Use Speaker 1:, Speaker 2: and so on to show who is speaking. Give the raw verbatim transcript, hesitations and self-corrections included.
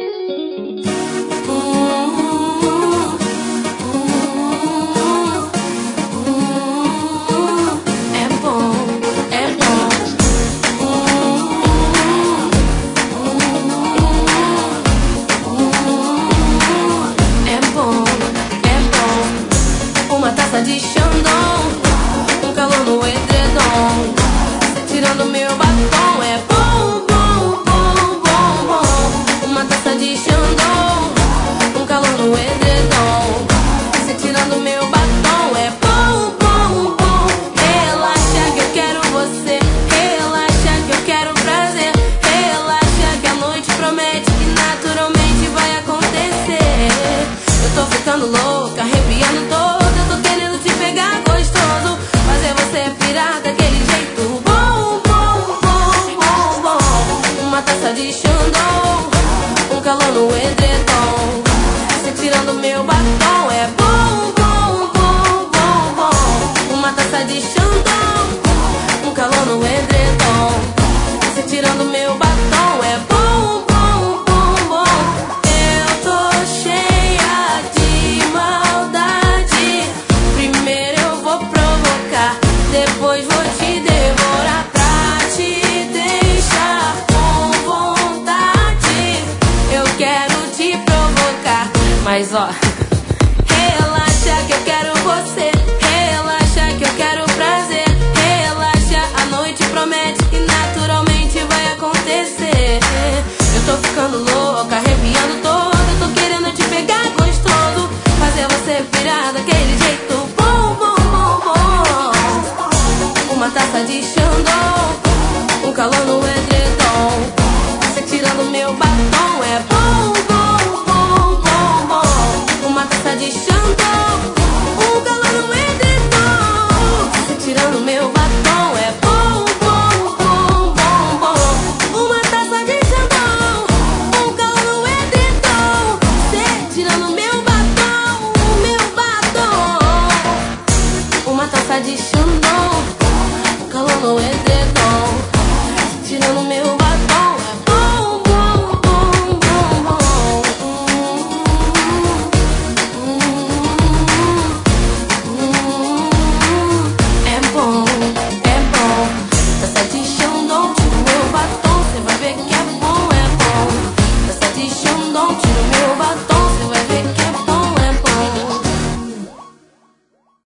Speaker 1: De Xandão, um calor no edredom, cê tirando meu batom. É bom, bom, bom, bom, bom. Uma taça de Xandão, um calor no edredom, cê tirando meu batom. É bom, bom, bom. Relaxa que eu quero você, relaxa que eu quero prazer, relaxa que a noite promete que naturalmente vai acontecer. Eu tô ficando louca, arrepiando todo. Daquele jeito bom, bom, bom, bom, bom. Uma taça de Xandão, um calor no edredom, cê tirando meu batom. É bom, bom, bom, bom, bom. Uma taça de Xandão, um calor no edredom, cê tirando meu batom. É bom, bom, bom, bom. Eu tô cheia de maldade. Primeiro eu vou provocar, depois vou te devorar pra te deixar com vontade. Eu quero te provocar, mas ó, relaxa que eu quero você, relaxa que eu quero prazer, relaxa, a noite promete que naturalmente vai acontecer. Eu tô ficando louca, arrepiando todo, eu tô querendo te pegar gostoso, fazer você virar daquele jeito bom, bom, bom, bom. Uma taça de Xandão, um calor no